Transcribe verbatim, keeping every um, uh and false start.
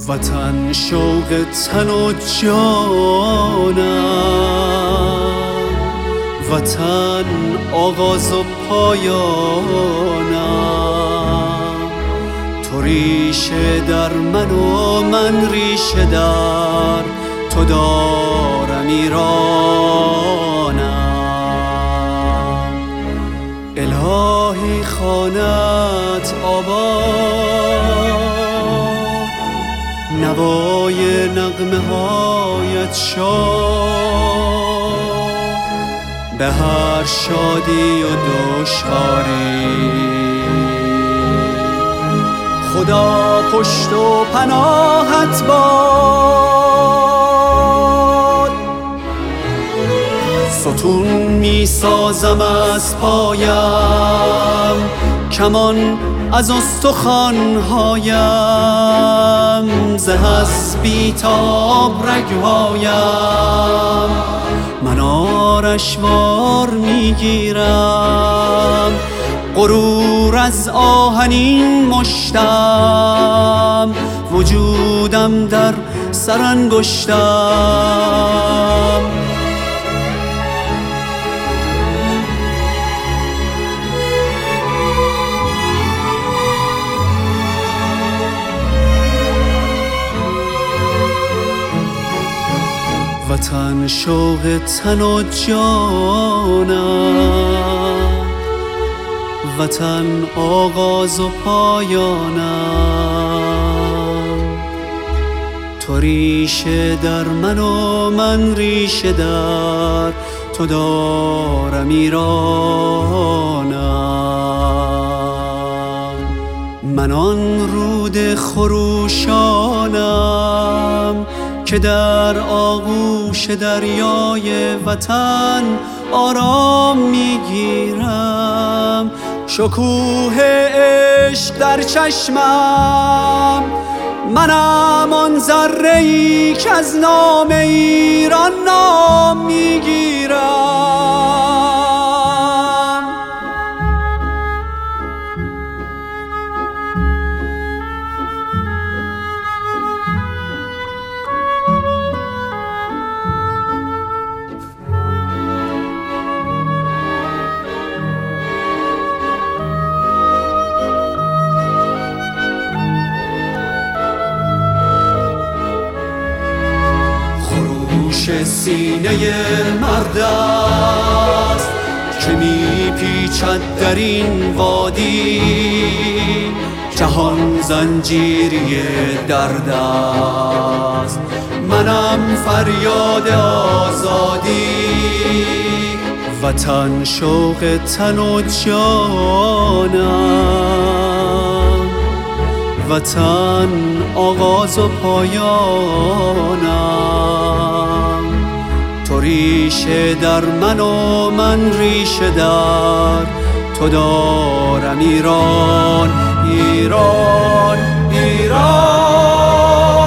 وطن شوق تن و جانم، وطن آغاز و پایانم. تو ریشه در من و من ریشه در تو دارم ایرانم. الهی خانت آباد، نوای نغمه هایت شاد، به هر شادی و دشواری خدا پشت و پناهت باد. ستون می سازم از پایم، کمان از استخوان‌هایم، زه از بیتاب رگ‌هایم من آرشوار میگیرم. غرور از آهنین مشتم، وجودم در سرانگشتم. وطن شوق تن و جانم، وطن آغاز و پایانم. تو ریشه در من و من ریشه در تو دارم ایرانم. من آن رود خروشانم که در آغوش دریای وطن آرام میگیرم. شکوه عشق در چشمم، منم آن ذره‌ای که از نام ایران نام میگیرم. سینه مرد است که میپیچد در این وادی، جهان زنجیری درد است، منم فریاد آزادی. وطن شوق تن و جانم، وطن آغاز و پایانم. تو ریشه در من و من ریشه در تو دارم ایران، ایران، ایران.